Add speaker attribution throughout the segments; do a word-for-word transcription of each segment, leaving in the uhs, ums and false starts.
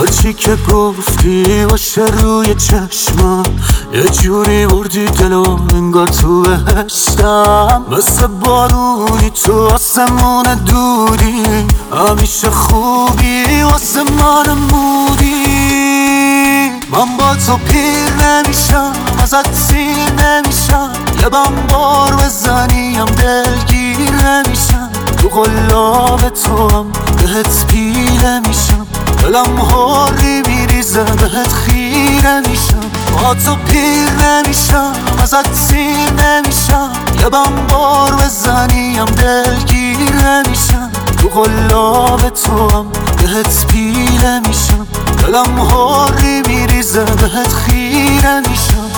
Speaker 1: چی که گفتی باشه روی چشمم، یه جوری بردی دلو انگار تو بهشتم. مثل بارونی تو آسمون دودی، همیشه خوبی واسه من مودی. من با تو پیر نمیشم، ازت سیر نمیشم، یه بم بار بزنیم دلگیر نمیشم. تو قلاب تو هم بهت پیله میشم، دلم هاری میریزه بهت خیره میشم. با تو پیر نمیشم، ازت سیر نمیشم، یه بم بار بزنیم دلگیر نمیشم. تو قلاب تو هم بهت پیله میشم، دلم هاری میریزه بهت خیره میشم.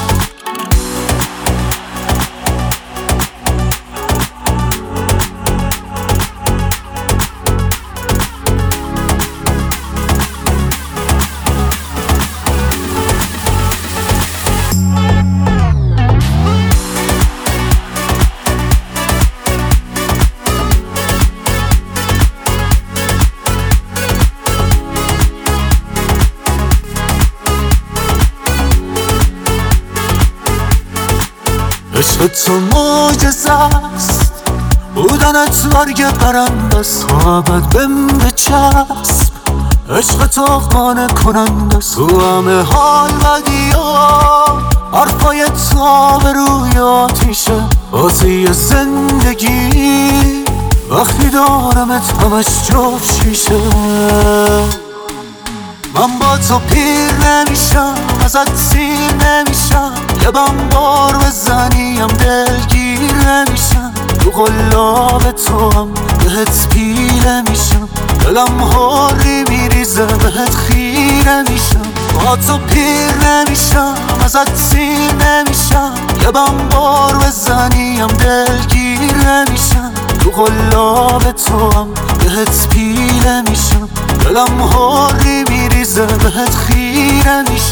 Speaker 1: عشق تو معجزه است، بودنت برگ پرنده است، محبت بهم بچسب. عشق تو قانع کننده است، تو همه حال بدی ها، حرفای تو آبروی آتیشه بازی زندگی. وقتی دارمت همش جفت شیشه. من با تو پیر نمیشم، ازت سیر نمیشم، یه بم بار بزنیم دلگیر نمیشم. تو قلاب تو هم بهت پیله میشم، دلم هاری میریزه بهت خیره میشم. با تو پیر نمیشم، ازت سیر نمیشم، یه بم بار بزنیم دلگیر نمیشم. تو قلاب تو هم بهت پیله میشم، دلم هاری میریزه بهت خیره میشم.